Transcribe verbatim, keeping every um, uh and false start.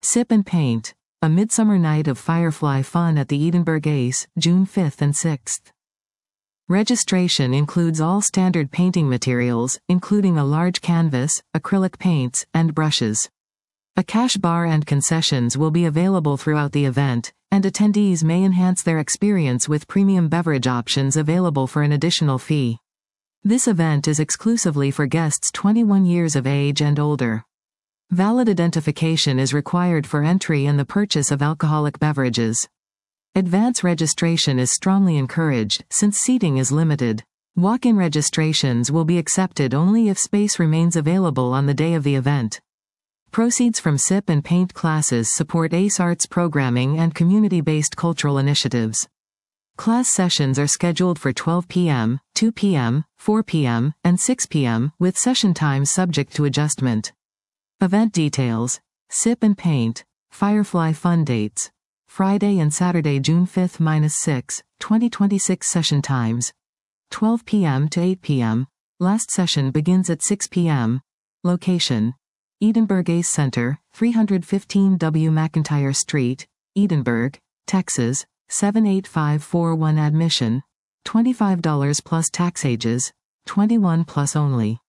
Sip and Paint, a midsummer night of Firefly fun at the Edinburgh Ace, June fifth and sixth. Registration includes all standard painting materials, including a large canvas, acrylic paints, and brushes. A cash bar and concessions will be available throughout the event, and attendees may enhance their experience with premium beverage options available for an additional fee. This event is exclusively for guests twenty-one years of age and older. Valid identification is required for entry and the purchase of alcoholic beverages. Advance registration is strongly encouraged, since seating is limited. Walk-in registrations will be accepted only if space remains available on the day of the event. Proceeds from Sip and Paint classes support ACE Arts programming and community-based cultural initiatives. Class sessions are scheduled for twelve p m, two p m, four p m, and six p m, with session times subject to adjustment. Event details. Sip and Paint, Firefly Fun dates. Friday and Saturday, June fifth to sixth, twenty twenty-six. Session times. twelve p m to eight p m Last session begins at six p m Location. Edinburgh Ace Center, three fifteen W McIntyre Street, Edinburgh, Texas, seven eight five four one. Admission, twenty-five dollars plus tax. Ages, twenty-one plus only.